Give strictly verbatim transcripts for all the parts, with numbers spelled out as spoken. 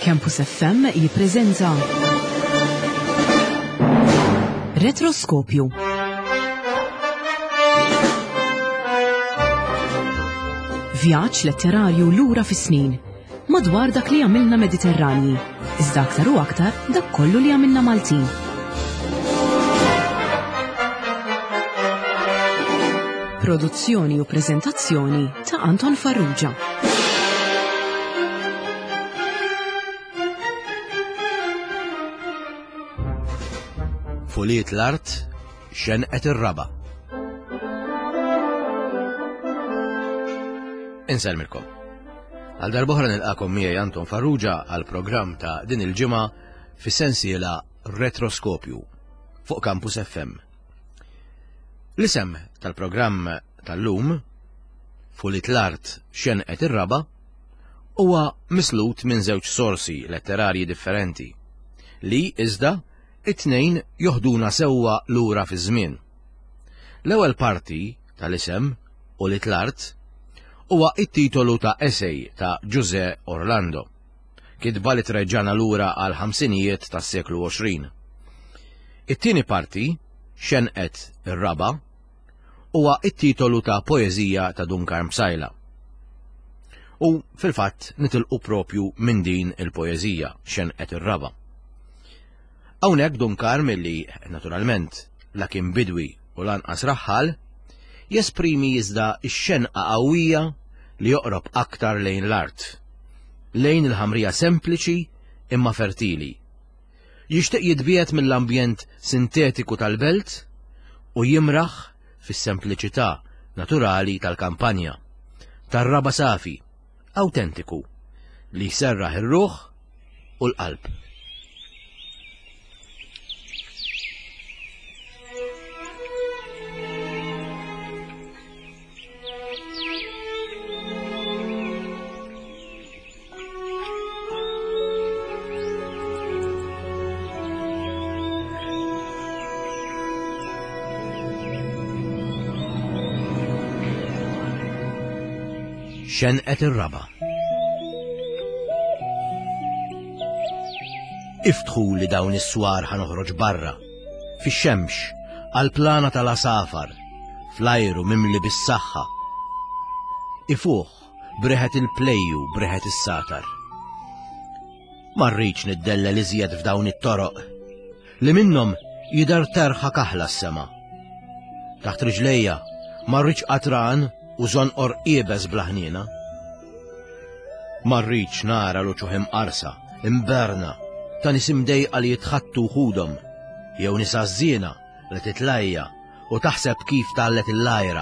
Campus F M jippreżenta Retroskopju. Vjaġġ letterarju lura fis-snin madwar dak li għamilna Mediterranji, iżda aktar u aktar dak kollu li għamilna Maltin. Produzzjoni u preżentazzjoni ta' Anton Farrugia. Fuliet l-art xenqet ir-raba. Inselmilkom. Għal darbohra nilqakom miegħi Anton Farrugia għal programm ta' din il-ġimgħa fis-sensiela Retroskopju fuq Campus F M. L-isem tal-programm tal-lum Fuliet l-art xenqet ir-raba huwa mislut minn żewġ sorsi letterarji differenti li iżda it-tnejn joħduna sewwa lura fi żmien. L-ewwel parti tal-isem Fuliet l-art huwa it-titolu ta' essej ta' José Orlando, kitba li treġġana lura għal ħamsinijiet tas-seklu għoxrin. It-tieni parti, xenqet ir-raba, huwa it-titolu ta' poeżija ta' Duncan Msajla. U fil-fatt nitilqu propju minn din il-poeżija xenqet ir-raba. Hawnhekk Duncan milli naturalment la kien bidwi u lanqas raħħal, jesprimi iżda x-xenqa qawwija li joqrob aktar lejn l-art, lejn il-ħamrija sempliċi imma fertili. Jixtieq jitbiet mill-ambjent sintetiku tal-belt u jimraħ fis-sempliċità naturali tal-kampanja, tar-raba safi, awtentiku, li jserraħ ir-ruħ u l-qalb. xenqet ir-raba. Iftħu li dawn is-swar ħanoħroġ barra, fix-xemx, għall-plana tal-asafar, fl-ajru mimli bis-saħħa. Ifuħ breħet il-plejju breħet is-satar. Ma rridx niddellel iżjed f'dawn it-toroq li minnhom jidher terħa kaħla s-sema. Taħt riġlejja ma rridx qatran u żonqor qiebes blaħnina. Ma rridx nara luċuħ imqarsa, imberna, ta' nies imdejqa li jitħattu ħudhom, jew nisa żiena li titlajja u taħseb kif tallet il-lajra.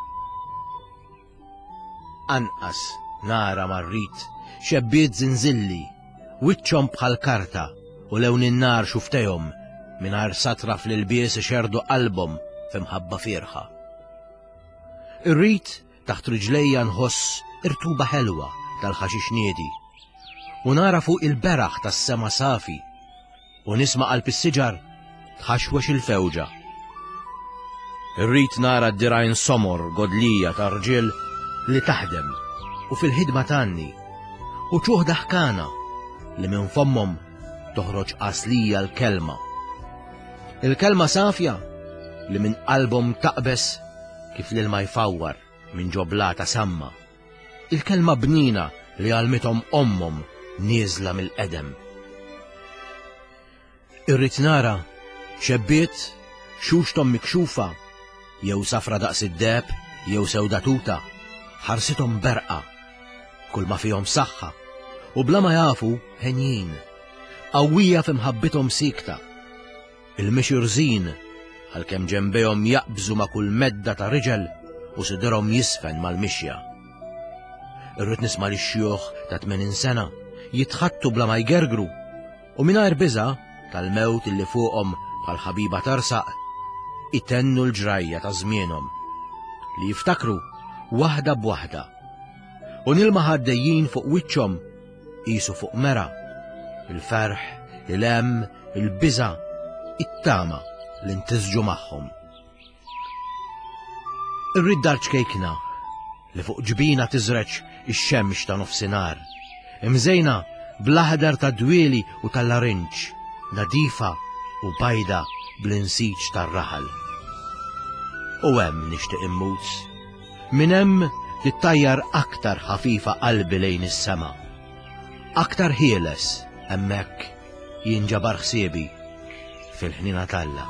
Anqas nara ma rrid xebbiet żinżilli, wiċċhom bħal karta u lewn in-nar xuftejhom mingħajr satra fl-ilbies ixerdu qalbhom f'imħabba fierħa. Irrid taħt riġlejja nħoss irtuba ħelwa tal-ħaxix niedi u nara fuq il-beraħ tas-sema safi u nisma' qalb is-siġar tħaxwex il-fewġa. Irrid nara d-dirajn somor godlija ta' rġiel li taħdem u fil-ħidma tanni u ċuħda ħkana li minn fommhom toħroġ qaslija l-kelma. Il-kelma safja li minn qalbhom taqbes kif l-ilma jfawwar minn ġoblata samma. Il-kelma bnina li għalmithom ommhom nieżla mill-qedem. Irrid nara xebbiet xuxthom mikxufa, jew safra daqs id-deb, jew sewdatuta, ħarsithom berqa, kull ma fihom saħħa, u bla ma jafu ħenjin, qawwija f'imħabbithom sikta. Il-mixi rżin għalkemm ġembejhom jaqbżu ma' kull medda ta' riġel u sidrhom jisfen mal-mixja. Irrid nisma' lix-xjuħ ta' tmenin sena jitħattu bla ma jgergru u mingħajr biża' tal-mewt illi fuqhom bħal ħabiba tarsaq itennu l-ġrajja ta' żmienhom li jiftakru waħda b'waħda u nilma' ħaddejjin fuq wiċċhom qisu fuq mera il-ferħ, il-hemm, il-biża', it-tama li ntiżġu magħhom. Irrid dar ċkejkna li fuq ġbina tiżreċ ix-xemx ta' nofsinhar, imżejna bl-aħdar ta' dwieli u tal-larinċ, nadifa u bajda bl-insiġ tar-raħal. U hemm nixtieq immut, minn hemm tittajjar aktar ħafifa qalbi lejn is-sema. Aktar ħieles hemmhekk jinġabar ħsiebi fil-ħnina talla.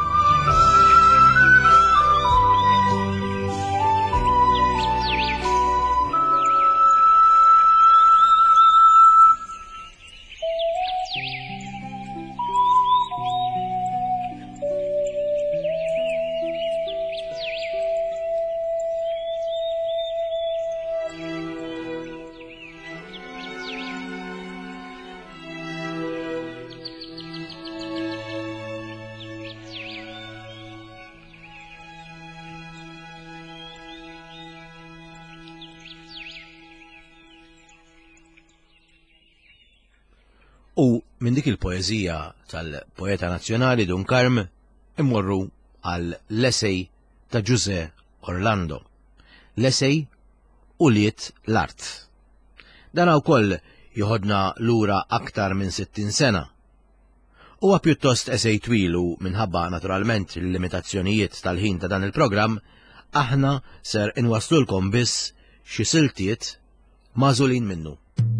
U minn dik il-poezija tal-poeta nazzjonali Dunkarm immorru għal l-essej ta' José Orlando. L-essej Uliet l-art. Dan wkoll joħodna lura aktar minn sittin sena. Huwa pjuttost essej twilu minħabba naturalment il-limitazzjonijiet tal-ħin ta' dan il-programm, aħna ser inwaslulkom biss xi siltiet mażulin minnu.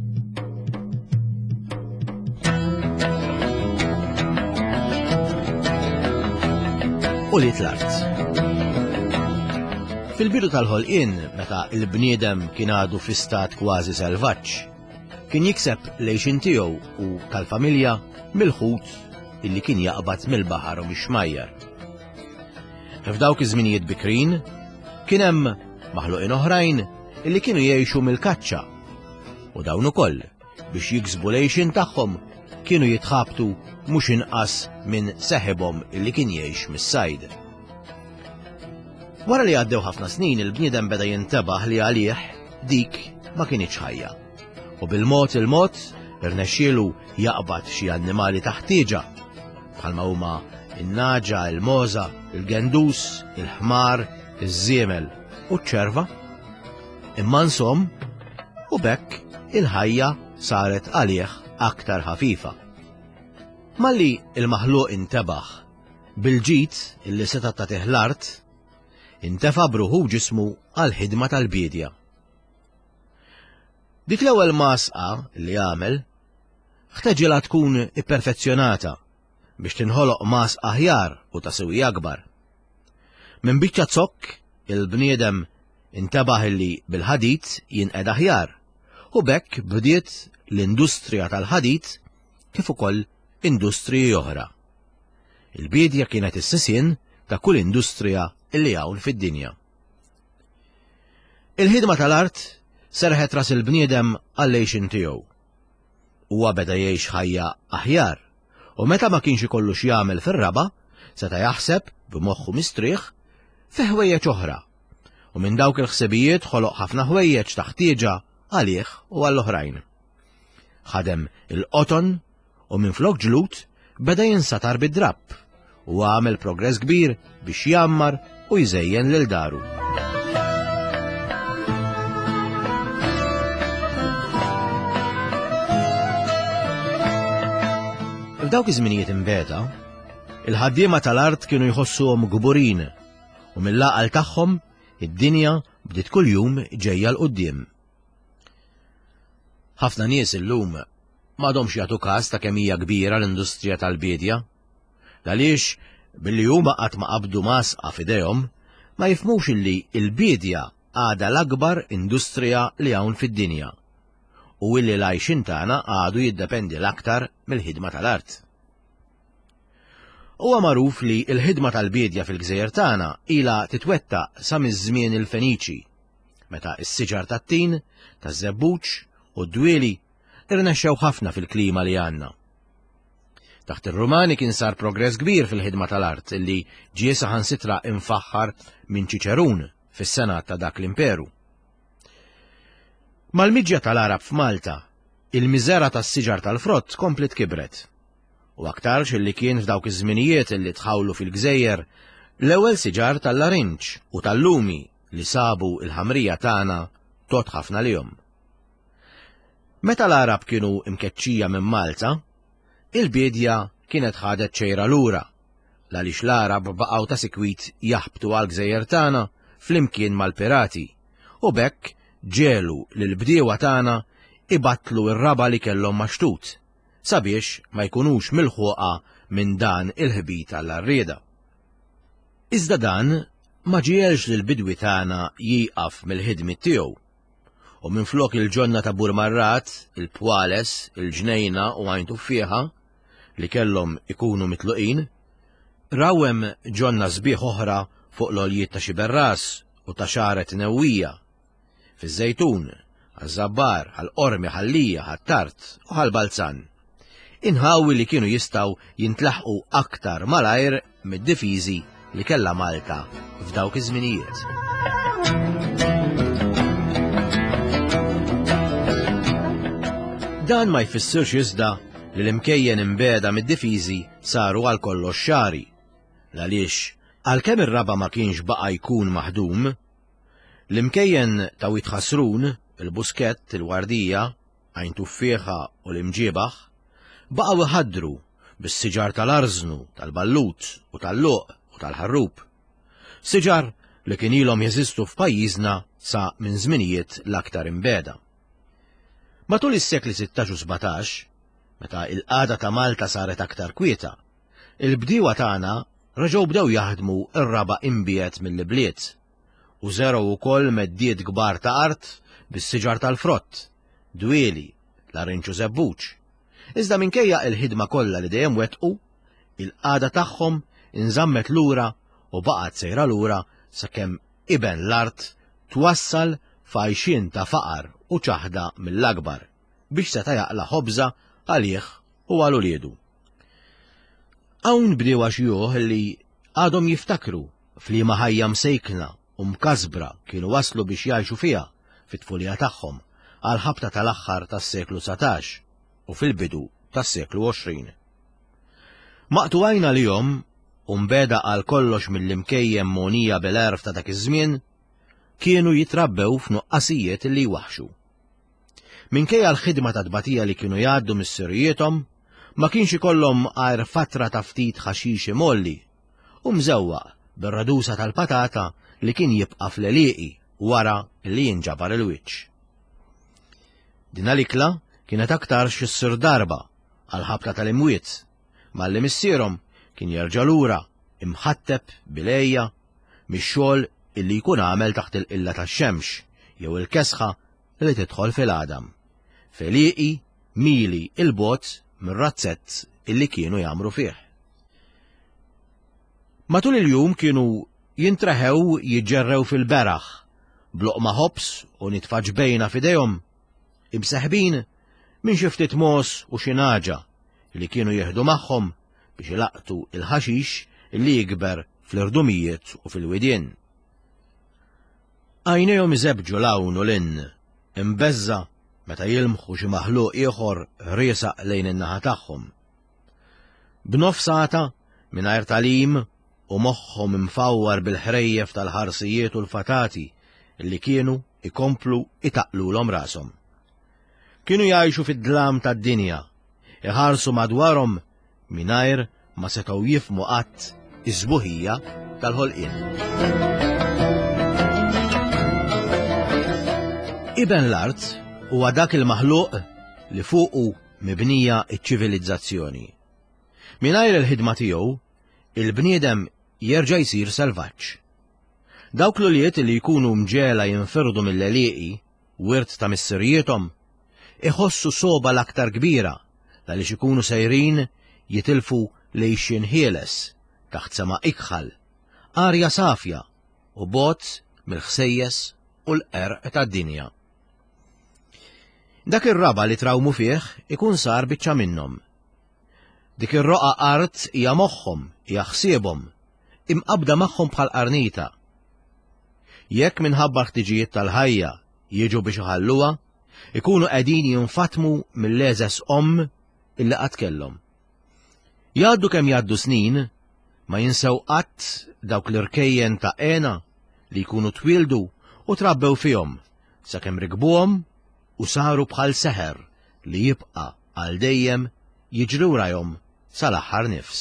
Uliet l-art. Fil-bidu tal-ħolqien, meta il-bniedem kien għadu fi stat kważi selvaġġ, kien jikseb lejxin tiegħu u tal-familja mill-ħut illi kien jaqbad mill-baħar u mix-xmajjar. F'dawk iż-żminijiet bikrin, kien hemm maħluqin oħrajn illi kienu jgħixu mill-kaċċa u dawn ukoll biex jiksbu lejxin tagħhom kienu jitħabtu mhux inqas minn seħibhom illi kien jgħix mis-sajd. Wara li għaddew ħafna snin il-bniedem beda jintebaħ li għalih dik ma kienx ħajja. U bil-mod il-mod irnexxielu jaqbad xi annimali taħtieġa bħalma huma in-naġa, il-moża, il-gendus, il-ħmar, iż-żiemel u ċ-ċerva. Imma nsom u bekk il-ħajja saret għalih aktar ħafifa. Malli il-maħluq intebaħ bil-ġid illi seta' tagħtih l-art, intefa' bruħu ġismu għal-ħidma tal-bidja. Dik l-ewwel masqa li għamel ħteġilha tkun ipperfezzjonata biex tinħoloq mas aħjar u ta' sewwi akbar. Minn biċċa zokk il-bniedem intebaħ illi bil-ħadid jinqed aħjar u bekk bdiet l-industrija tal-ħadid kif ukoll industriji oħra. Il-bidja kienet is-sisien ta' kull industrija illi hawn fid-dinja. Il-ħidma tal-art serħet ras il-bniedem għall-lejxin tiegħu. Huwa beda jgħix ħajja aħjar u meta ma kienx ikollu x'jagħmel fir-raba seta' jaħseb b'moħħu mistrieħ fi ħwejjeġ oħra u minn dawk il-ħsibijiet ħoloq ħafna ħwejjeġ taħtieġa għalih u għall-oħrajn. Ħadem il-qoton u minflok ġlut beda jinsatar bid-drapp u għamel progress kbir biex jammar u jżejjen lil daru. F'dawk iż-żminijiet imbeda, il-ħaddiema tal-art kienu jħossuhom gburin u mill-laqal tagħhom id-dinja bdiet kuljum ġejja l qudiem. Ħafna nies illum m'għadhomx jagħtu każ ta' kemm hija kbira l-industrija tal-bidja, għaliex billi huma qatt ma qabdu masqa f'idejhom ma jifhmux illi l-bidja għadha l-akbar industrija li hawn fid-dinja u illi l-għajxin tagħna għadu jiddependi l-aktar mill-ħidma tal-art. Huwa magħruf li l-ħidma tal-bidja fil-Gżejjer tagħna ilha titwettaq sa miż-żmien il-Feniċi, meta s-siġar tat-tin, taż-żebbuġ u d-dwieli irnexxew ħafna fil-klima li għandna. Taħt ir-Rumani kien sar progress kbir fil-ħidma tal-art illi ġie saħansitra infaħħar minn Ċiċerun fis-Senat ta' dak l-Imperu. Mal-miġja tal-Arab f'Malta, il-miżera tas-siġar tal-frott komplet kibret. U aktarx illi kien f'dawk iż-żminijiet illi tħawlu fil-Gżejjer l-ewwel siġar tal-larinċ u tal-lumi li sabu il-ħamrija tagħna tot ħafna lihom. Meta l-Arab kienu imkeċċija minn Malta, il-bidja kienet ħadet ċejra lura, għaliex l-Arab baqgħu ta' sikwit jaħbtu għal gżejjer tagħna flimkien mal-pirati, u bekk ġelu lill-bdiewa tagħna ibattlu r-raba li kellhom maxtut, sabiex ma jkunux milħuqa minn dan il-ħbit għall-arrieda. Iżda dan ma ġielx lill-bidwi tagħna jieqaf mill-ħidmi tiegħu, u minflok il-ġonna ta' Burmarrat, il-Pwales, il-Ġnejna u Għajn Tuffieħa li kellhom ikunu mitluqin, rawem ġonna sbieħ oħra fuq l-oljiet ta' Xiberras u ta' Xaret Newwija, fiż-Żejtun, għaż-Żabbar, għall-Qormi, ħallija, ħat-Tart u ħall-Balzan. Inħawi li kienu jistaw jintlaħqu aktar malajr mid-difiżi li kellha Malta f'dawk iż-żminijiet. Dan ma jfissirx iżda li l-imkejjen imbeda mid-difiżi saru għal kollox xari, għaliex għalkemm ir-raba ma kienx baqa' jkun maħdum, l-imkejjen ta' Wit Ħasrun, il-Buskett, il-Wardija, Għajn Tuffieħa u l-Imġiebaħ baqgħu iħaddru bis-siġar tal-Arznu, tal-Ballut u tal-Luq u tal-Ħarrub, siġar li kien ilhom jeżistu f'pajjiżna sa minn żminijiet l-aktar imbeda. Matul is-sekli sittax u sbatax, meta il-qagħda ta' Malta saret aktar kwieta, il-bdiewa tagħna raġgħu bdew jaħdmu r-raba imbiet mill-bliet u żeraw ukoll meddiet kbar ta' art bis-siġar tal-frott, dwieli, l-arinċ u żebbuġ. Iżda minkejja l-ħidma kollha li dejjem wettqu, il-qagħda tagħhom inżammet lura u baqgħet sejra lura sakemm iben l-art twassal f'għajxien ta' faqar u ċaħda mill-akbar biex seta' jaqla' ħobża għalih u għal uliedu. Hawn bdiewa xjuħ li għadhom jiftakru f'liema ħajja msejkna u mkasbra kienu waslu biex jgħixu fiha fit-tfulija tagħhom għal ħabta tal-aħħar tas-seklu satax u fil-bidu tas-seklu għoxrin. Maqtuwajna lihom u mbeda għal kollox mill-imkejjem monija bil-erf ta' dak iż-żmien kienu jitrabbew f'nuqqasijiet li jwaħxu. Minkejja l-ħidma ta' tbatija li kienu jgħaddu mis-sirjietom, ma kienx ikollhom għajr fatra ta' ftit ħaxix imolli u mżewwaq bir-radusa tal-patata li kien jibqa' fl-għelieqi wara li jinġabar il-wiċċ. Din l-ikla kienet aktar x'issir darba għal ħabta tal-imwiet, malli missierhom kien jerġa' lura imħatteb bilejja mix-xogħol illi jkun għamel taħt il-qilla tax-xemx jew il-kesħa li tidħol fil-għadam, feliqi mili il-bot mir-razzett illi kienu jagħmlu fih. Matul il-jum kienu jintreħew jiġġerrew fil-beraħ b'loqma ħobs u nitfa' ġbejna f'idejhom, imseħbin minn xi ftit mos u xi naġa li kienu jieħdu magħhom biex ilaqtu il-ħaxix illi jikber fl-irdumijiet u fil-widien. Għajnejhom iżebġu lawn u linn, imbeżza meta jilmħu xi maħluq ieħor riesaq lejn in-naħa tagħhom. B'nofsata mingħajr talim u moħħhom imfawwar bil-ħrejjef tal-ħarsijiet u l-fatati li kienu ikomplu itaqlulhom rashom. Kienu jgħixu fid-dlam tad-dinja, iħarsu madwarhom mingħajr ma setgħu jifhmu qatt iż-żbuħija tal-ħolqien. Iben l-art huwa dak il-maħluq li fuqu mibnija ċ-ċivilizzazzjoni. Mingħajr il-ħidma tiegħu, il-bniedem jerġa' jsir selvaġġ. Dawk l-uljiet li jkunu mġela jinfirdu mill-għelieqi, wirt ta' missirjietom, iħossu soba l-aktar kbira għaliex ikunu sejrin jitilfu lejxin ħieles taħt sema' ikħal, arja safja u bot mill-ħsejjes u l-qerq tad-dinja. Dak ir-raba li trawmu fih ikun sar biċċa minnhom. Dik ir-roqa art hija moħħhom, hija ħsiebhom, imqabda magħhom bħal qarnita. Jekk minħabba ħtiġijiet tal-ħajja jiġu biex iħalluha, ikunu qegħdin jinfatmu mill-leżes omm illi qatt kellhom. Jgħaddu kemm jgħaddu snin, ma jinsew qatt dawk l-irkejjen ta' qena li jkunu twildu u trabbew fihom sakemm rikbuhom u saru bħal seħer li jibqa' għal dejjem jiġri warahom sal-aħħar nifs.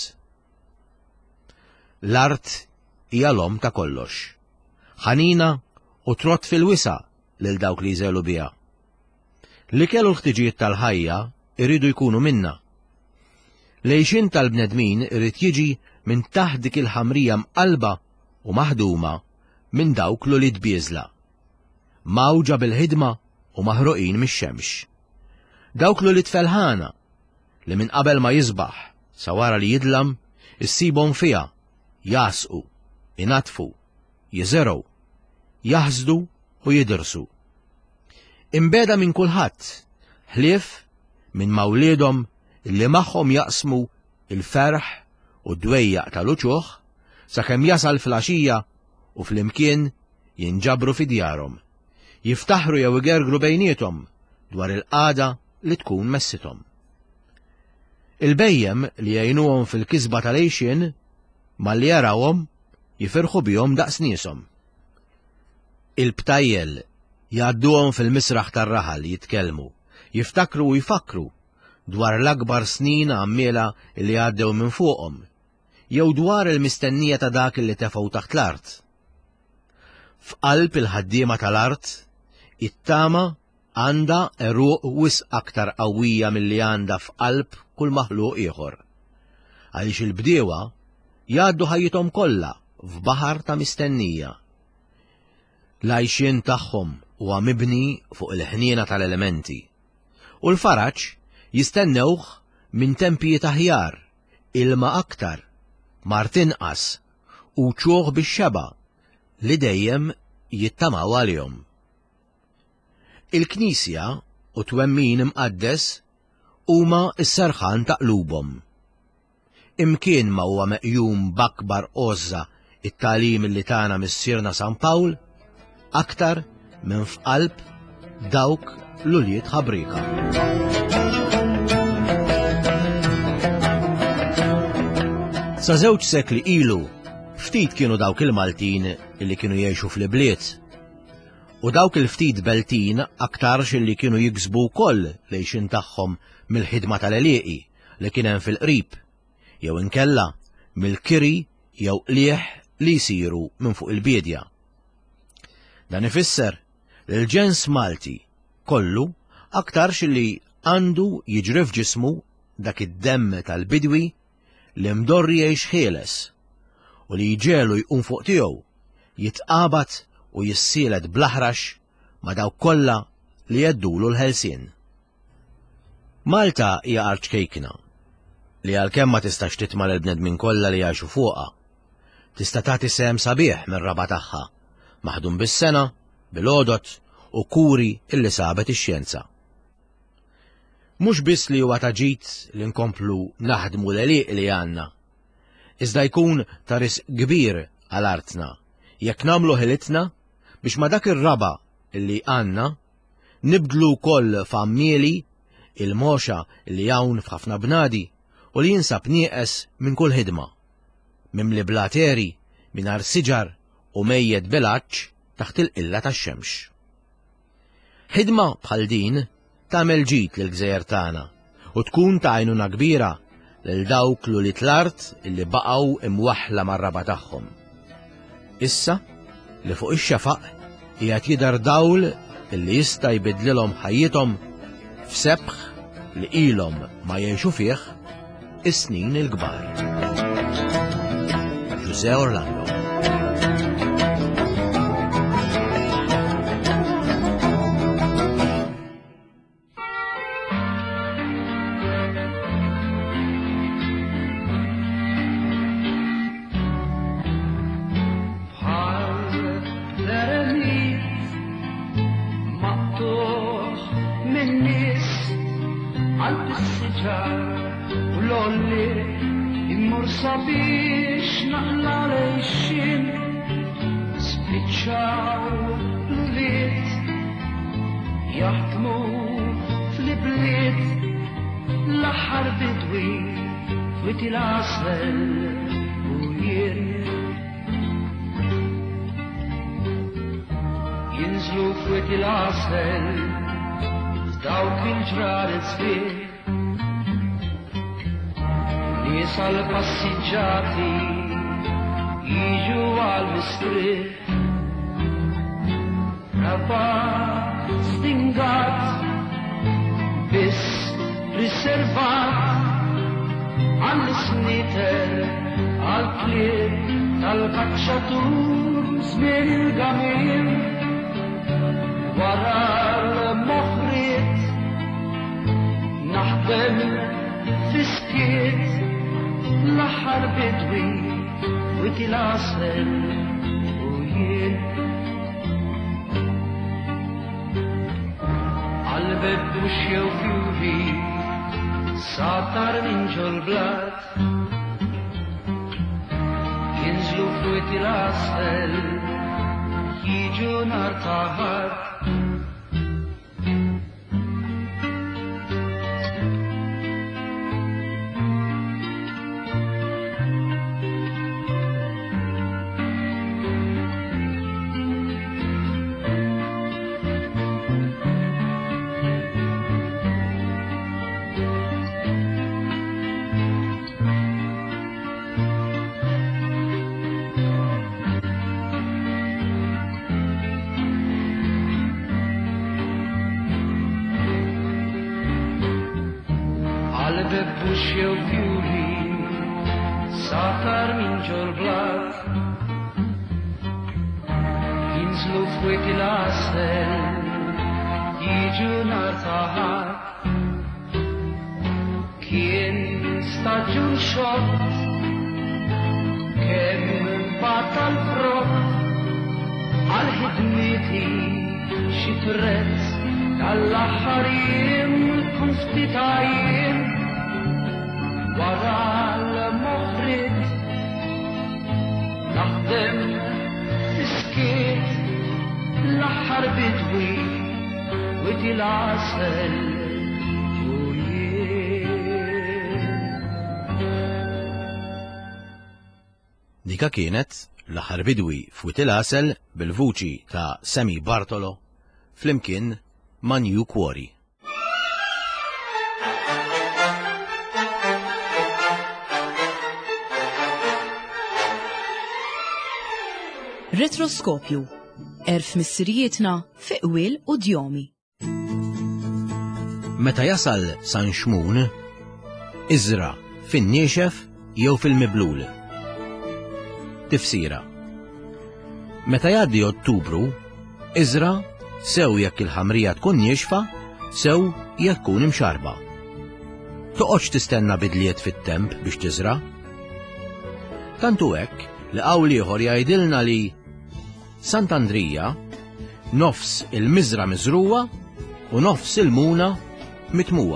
L-art hija l-om ta' kollox, ħanina u trott fil-wisa lil dawk li jżelu biha. Li kellu l-ħtiġijiet tal-ħajja iridu jkunu minna. Lejxin tal-bnedmin irid jiġi minn taħt dik il-ħamrija mqalba u maħduma minn dawk l ulid bieżla, mawġa bil-ħidma u maħruqin mix-xemx. Dawk l ulid felħana li minn qabel ma jisbaħ sa wara li jidlam issibhom fiha jasqu, inatfu, jiżergħu, jaħżdu u jidrsu. Imbeda minn kulħadd, ħlief minn mawliedhom li magħhom jaqsmu il-ferħ u d-dwejjaq tal-uċuħ sakemm jasal fil-għaxija u fl-imkien jinġabru fi djarhom, jiftaħru jew igergru bejniethom dwar il-qagħda li tkun messithom. Il-bejjem li jgħinuhom fil-kisba tal-għejxien malli jarawhom jifirħu bihom daqs nieshom. Il-btajjel jgħadduhom fil-misraħ tar-raħal jitkellmu, jiftakru u jfakru dwar l-akbar snin għammiela li għaddew minn fuqhom, jew dwar il-mistennija ta' dak li tefgħu taħt l-art. F'qalb il-ħaddiema tal-art, it-tama għandha eruq wisq aktar qawwija milli għandha f'qalb kull maħluq ieħor. Għaliex il-bdiewa jgħaddu ħajjithom kollha f'baħar ta' mistennija. L-għajxien tagħhom huwa mibni fuq il-ħniena tal-elementi, u l-faraġ jistennewh minn tempijiet aħjar, ilma aktar, mart inqas u ċuħ bix-xeba li dejjem jittamaw għalihom. Il-Knisja u twemmin imqaddes huma s-serħan ta' qlubhom. Imkien ma huwa meqjum b'akbar għoża it-tagħlim li tagħna missierna San Pawl, aktar minn f'qalb dawk l-uljiet ħabrika. Sa żewġ sekli ilu, ftit kienu dawk il-Maltin illi kienu jgħixu fl-ibliet, u dawk il-ftit Beltin aktarx illi kienu jiksbu wkoll lejxin tagħhom mill-ħidma tal-għelieqi li kien hemm fil-qrib, jew inkella mill-kiri jew qlieħ li jsiru minn fuq il-biedja. Dan ifisser li l-ġens Malti kollu aktarx li għandu jiġri f'ġismu dak id-demm tal-bidwi li mdorri jgħix ħieles u li jġelu jqum fuq tiegħu jitqabad u jissielet blaħrax ma' dawk kollha li jeddulu l-ħelsien. Malta hija art kejkna li għalkemm ma tistax titma' l-bnedmin kollha li jgħixu fuqha, tista' tagħti sehem sabiħ mir-raba tagħha, maħdum bis-sena, bil-għodot u kuri illi sabet ix-xjenza. Mhux biss li huwa taġid li nkomplu naħdmu l-għelieq li għandna, iżda jkun ta' risq kbir għal artna jekk nagħmlu ħilitna biex ma' dak ir-raba illi għandna nibdlu wkoll f'ammieli il-moxa li hawn f'ħafna bnadi u li jinsab nieqes minn kull ħidma, mimli blateri mingħajr siġar u mejjed bilaċċ taħt il-qilla tax-xemx. Ħidma bħal din tagħmel ġid lill-gżejjer tagħna u tkun ta' għajnuna kbira lil dawk l-ulid l-art illi baqgħu imwaħħla mar-raba tagħhom. Issa li fuq ix-xafaq qiegħed jidher dawl illi jista' jbidlilhom ħajjithom f'sebħ li ilhom ma jgħixu fih is-snin il-kbar. José Orlando. dawk il-ġrar iżbir nies għall-passiġġati jiġu għall-mistrieħ raba stingat biss riservat għall-isniter għall-klieb tal-kaċċatur żmien il-gamil wara l-moħħriet naħdem fiskiet l-aħħar bidwi wit il-għasel u jien għal-beb buxjew fjuri satar minn ġol-blat jinżlu fwit il-għasel jiġu nar taħar buxjew fjuri satar minn ġol-blat jinżlu fwit il-għasel jiġu nar taħar kien staġun xott kemm bata l-frott għal-ħidmieti xi prezz tal-aħħar jiem kun ftit għajjiem wara l-moħħriet naħdem fiskiet l-aħħar bidwi wit il-għasel u jien. Dika kienet l-aħħar bidwi f'wit il-għasel bil-vuċi ta' Semi Bartolo flimkien ma' New Quarry. Retroskopju, erf missirijietna fi qwiel u djomi. Meta jasal San Xmun, iżra fin-niexef jew fil-miblul. Tifsira. Meta jgħaddi Ottubru, iżra sew jekk il-ħamrija tkun niexfa, sew jekk tkun imxarba. Toqgħodx tistenna bidliet fit-temp biex tiżra. Tantu hekk li qawl ieħor jgħidilna li Sant'Andrija nofs il-miżra miżruwa u nofs il-muna mitmuwa.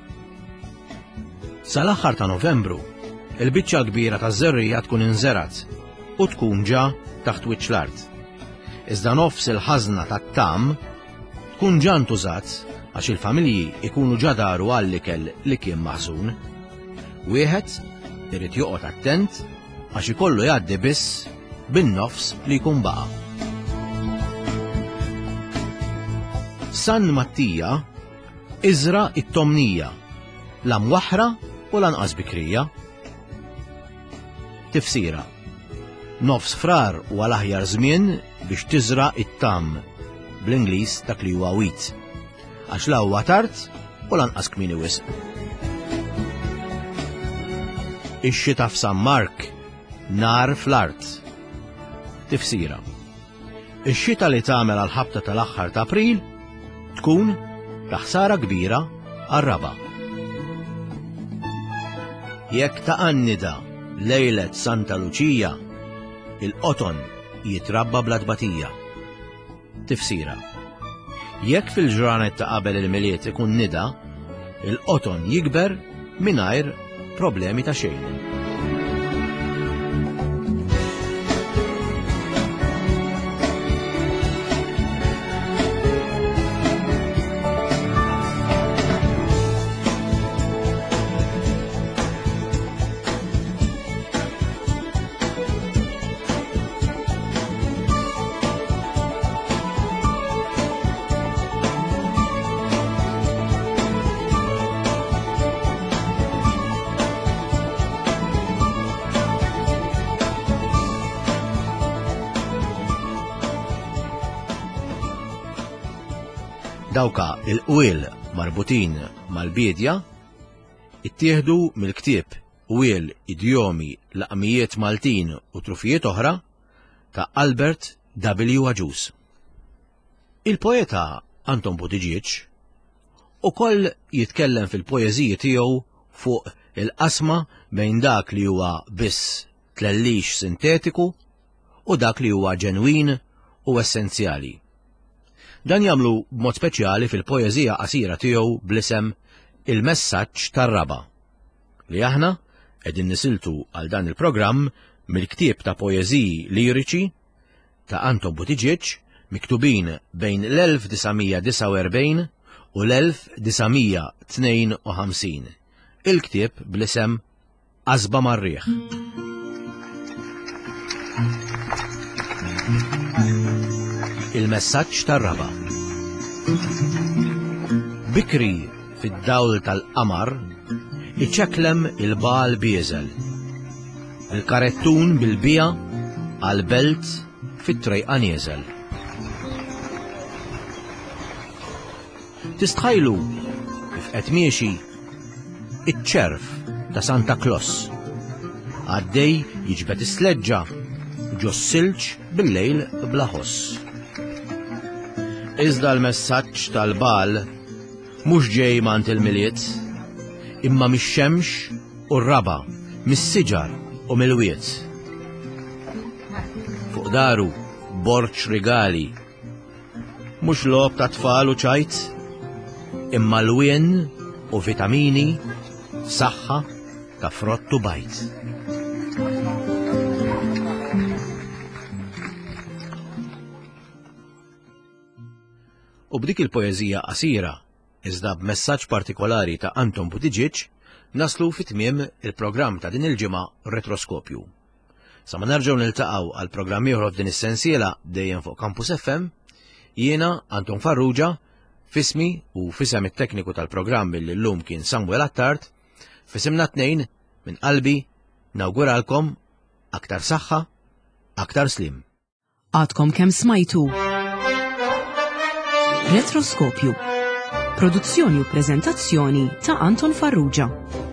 Sal-aħħar ta' Novembru, il-biċċa kbira taż-żerrija tkun inżerat u tkun ġa taħt wiċċ l-art. Iżda nofs il-ħażna tat-tam tkun ġa ntużat għax il-familji ikunu ġa daru għall-ikel li kien maħżun. Wieħed irid joqgħod attent għax ikollu jgħaddi biss bin-nofs li jkun baqa'. San Mattija iżra it-tomnija, la mwaħra u lanqas bikrija. Tifsira. Nofs frar huwa l-aħjar żmien biex tiżra it-tam bl-Ingliż dak li huwa wheat, għax la huwa tard u lanqas kmieni wisq. Ix-xita f'San Mark nar fl-art. Tifsira. Ix-xita li tagħmel għall-ħabta tal-aħħar ta' April tkun ta' ħsara kbira għar-raba. Jekk ta' annida lejlet Santa Luċija, il-qoton jitrabba bla tbatija. Tifsira. Jekk fil-ġranet ta' qabel il-miliet ikun nida, il-qoton jikber mingħajr problemi ta' xejn. dawka il-qwiel marbutin mal-bidja ittieħdu mill-ktieb Qwiel, idjomi, laqmijiet Maltin u trufijiet oħra ta' Albert W. Aġus. Il-poeta Anton Buttigieg ukoll jitkellem fil-poeżiji tiegħu fuq il-qasma bejn dak li huwa biss tlellix sintetiku u dak li huwa ġenwin u essenzjali. Dan jagħmlu b'mod speċjali fil-poeżija qasira tiegħu bl-isem Il-Messaġġ tar-Raba li aħna qegħdin nisiltu għal dan il-programm mill-ktieb ta' poeżiji liriċi ta' Anton Buttigieg miktubin bejn l-elf disgħamija disa' u erbgħin u l-elf disgħamija tnejn u ħamsin. Il-ktieb bl-isem Qasba mar-Rieħ. Il-Messaġġ tar-Raba. Bikri fid-dawl tal-qamar iċeklem il-bal bieżel. Il-karettun bil-bija għal-belt fit-trejqan jeżel. Tistħajlu kif qed miexi iċ-ċerf ta' Santa Claus. Għaddej jiġbed is-sleġġa ġo s-silġ bil-lejl bla ħoss. Iżda l-messaġġ tal-bal mhux ġej mant il-miliet, imma mix-xemx u r-raba, mis-siġar u mill-wiet. Fuq daru borċ rigali, mhux lob ta' tfal u ċajt, imma l-wien u vitamini, saħħa ta' frott u bajt. U b'dik il-poeżija qasira iżda b'messaġġ partikolari ta' Anton Buttigieg naslu fit-tmiem il-programm ta' din il-ġimgħa Retroskopju. Sa ma nerġgħu niltaqgħu għal programm ieħor f'din is-sensiela dejjem fuq Campus F M, jiena Anton Farrugia, fismi u fisem it-tekniku tal-programm li llum kien Samuel Attard, fisimna tnejn minn qalbi nawguralkom aktar saħħa, aktar slim. Għadkom kemm smajtu Retroskopju. Produzzjoni u preżentazzjoni ta' Anton Farrugia.